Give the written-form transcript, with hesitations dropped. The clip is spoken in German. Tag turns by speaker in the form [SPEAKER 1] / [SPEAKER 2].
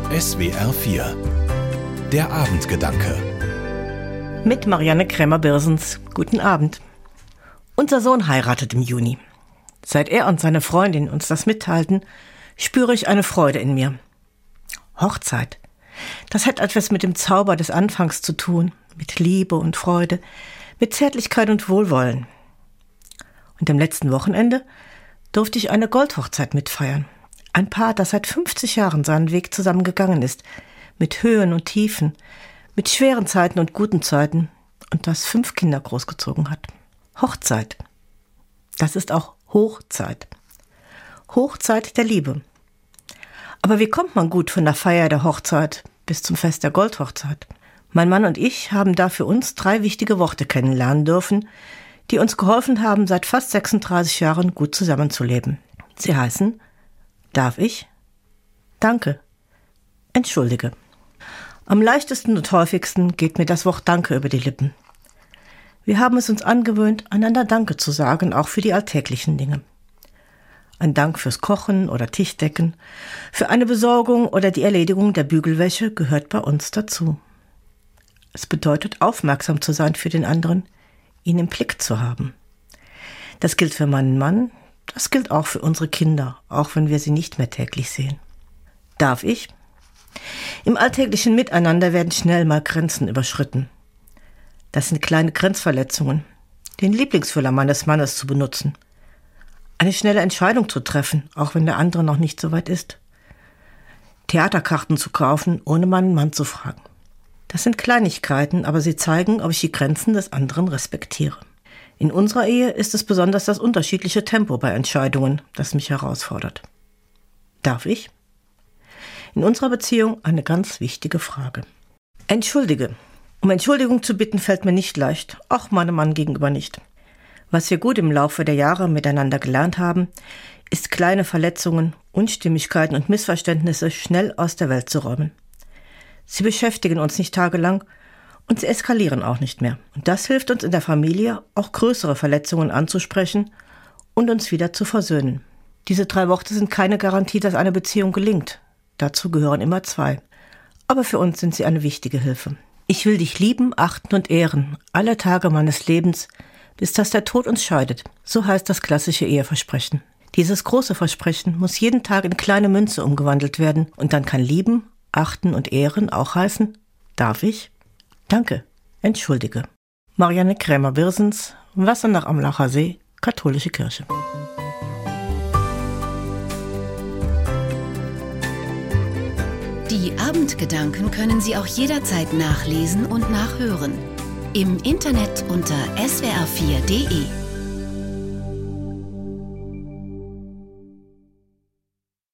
[SPEAKER 1] SWR 4 Der Abendgedanke
[SPEAKER 2] mit Marianne Krämer-Birsens. Guten Abend. Unser Sohn heiratet im Juni. Seit er und seine Freundin uns das mitteilten, spüre ich eine Freude in mir. Hochzeit. Das hat etwas mit dem Zauber des Anfangs zu tun, mit Liebe und Freude, mit Zärtlichkeit und Wohlwollen. Und am letzten Wochenende durfte ich eine Goldhochzeit mitfeiern. Ein Paar, das seit 50 Jahren seinen Weg zusammen gegangen ist, mit Höhen und Tiefen, mit schweren Zeiten und guten Zeiten und das 5 Kinder großgezogen hat. Hochzeit. Das ist auch Hochzeit. Hochzeit der Liebe. Aber wie kommt man gut von der Feier der Hochzeit bis zum Fest der Goldhochzeit? Mein Mann und ich haben da für uns 3 wichtige Worte kennenlernen dürfen, die uns geholfen haben, seit fast 36 Jahren gut zusammenzuleben. Sie heißen: Darf ich? Danke. Entschuldige. Am leichtesten und häufigsten geht mir das Wort Danke über die Lippen. Wir haben es uns angewöhnt, einander Danke zu sagen, auch für die alltäglichen Dinge. Ein Dank fürs Kochen oder Tischdecken, für eine Besorgung oder die Erledigung der Bügelwäsche gehört bei uns dazu. Es bedeutet, aufmerksam zu sein für den anderen, ihn im Blick zu haben. Das gilt für meinen Mann, das gilt auch für unsere Kinder, auch wenn wir sie nicht mehr täglich sehen. Darf ich? Im alltäglichen Miteinander werden schnell mal Grenzen überschritten. Das sind kleine Grenzverletzungen. Den Lieblingsfüller meines Mannes zu benutzen. Eine schnelle Entscheidung zu treffen, auch wenn der andere noch nicht so weit ist. Theaterkarten zu kaufen, ohne meinen Mann zu fragen. Das sind Kleinigkeiten, aber sie zeigen, ob ich die Grenzen des anderen respektiere. In unserer Ehe ist es besonders das unterschiedliche Tempo bei Entscheidungen, das mich herausfordert. Darf ich? In unserer Beziehung eine ganz wichtige Frage. Entschuldige. Um Entschuldigung zu bitten, fällt mir nicht leicht, auch meinem Mann gegenüber nicht. Was wir gut im Laufe der Jahre miteinander gelernt haben, ist kleine Verletzungen, Unstimmigkeiten und Missverständnisse schnell aus der Welt zu räumen. Sie beschäftigen uns nicht tagelang und sie eskalieren auch nicht mehr. Und das hilft uns in der Familie, auch größere Verletzungen anzusprechen und uns wieder zu versöhnen. Diese 3 Worte sind keine Garantie, dass eine Beziehung gelingt. Dazu gehören immer 2. Aber für uns sind sie eine wichtige Hilfe. Ich will dich lieben, achten und ehren, alle Tage meines Lebens, bis dass der Tod uns scheidet. So heißt das klassische Eheversprechen. Dieses große Versprechen muss jeden Tag in kleine Münze umgewandelt werden und dann kann lieben, achten und ehren auch heißen: Darf ich? Danke. Entschuldige. Marianne Krämer-Birsens, Wassernach am Lacher See, Katholische Kirche.
[SPEAKER 3] Die Abendgedanken können Sie auch jederzeit nachlesen und nachhören. Im Internet unter swr4.de.